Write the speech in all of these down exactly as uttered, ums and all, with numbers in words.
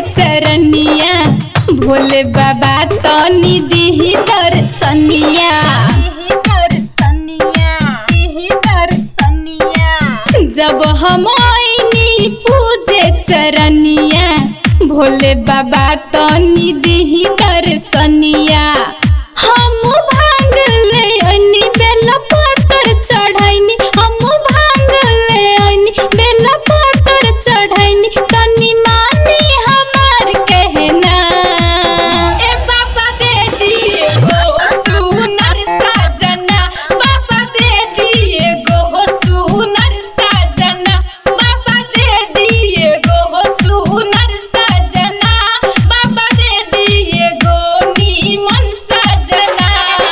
चरनिया भोले बाबा तनी दिही दर्शनिया जब हम आईनी पूजे चरनिया भोले बाबा तनी दिही दर्शनिया हम भांग ले आईनी बेला पत्थर चढ़ाईनी हम भांग ले आईनी बेला पत्थर चढ़ाईनी तनी मानी हमार कहना ए बाबा दे दिए गो सुनर साजना बाबा दे दिए गो सुनर साजना बाबा दे दिए गो सुनर साजना बाबा दे दिए गो नीमन साजना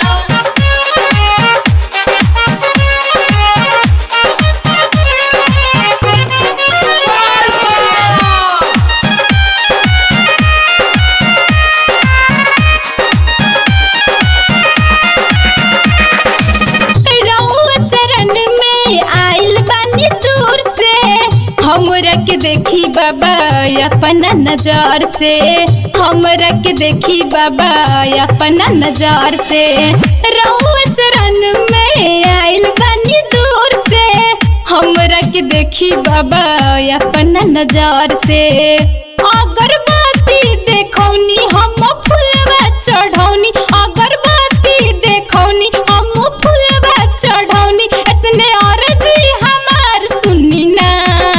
हमरा के देखी बाबा अपना नजर से हमरा के देखी बाबा अपना नजर से रउआ चरण में आइल बानी दूर से हमरा के देखी बाबा अपना नजर से अगरबत्ती देखौनी हम फुलवा चढ़ौनी अगरबत्ती देखौनी हम फुलवा चढ़ौनी इतने अर्जी हमार सुनी ना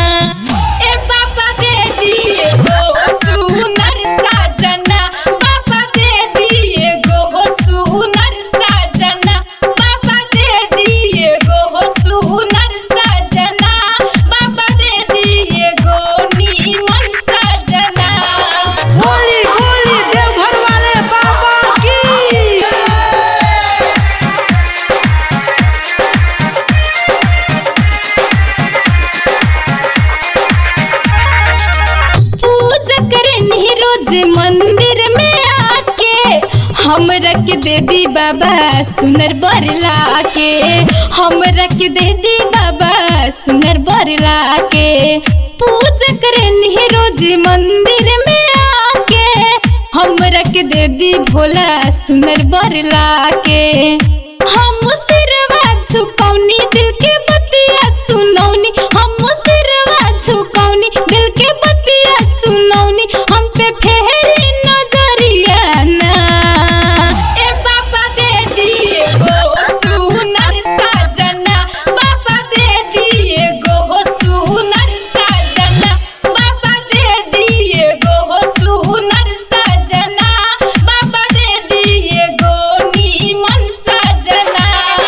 मंदिर में आके हमरा के दे दी बाबा सुनर बरला के हमरा के दे दी बाबा सुनर बरला के पूजा करनी रोज मंदिर में आके हमरा के दे दी भोला सुनर बरला के हम सिरवा झुकौनी दिल के बतिया सुनौनी हम सिरवा झुकौनी दिल के बतिया सुनौनी हम पे फेरी नजरिया ना ए बाबा दे दिए गो सुनर साजना बाबा दे दिए गो सुनर साजना बाबा दे दिए गो सुनर साजना बाबा दे दिए गो नीमन साजना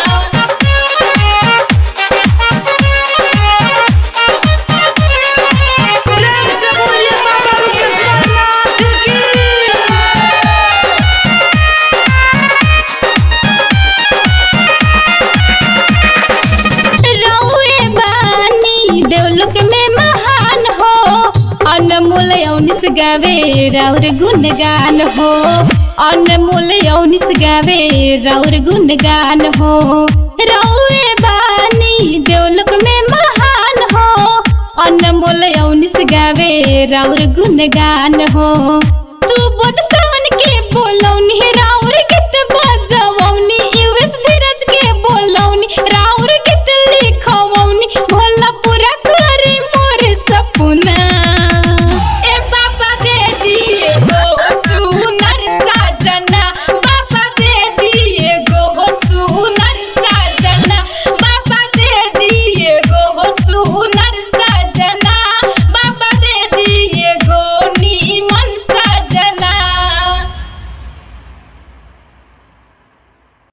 देवलोक में महान हो अनमोल यौनिस गावे राउर गुणगान हो अनमोल यौनिस गावे राउर गुणगान हो रउए बानी देवलोक में महान हो अनमोल यौनिस गावे राउर गुणगान हो।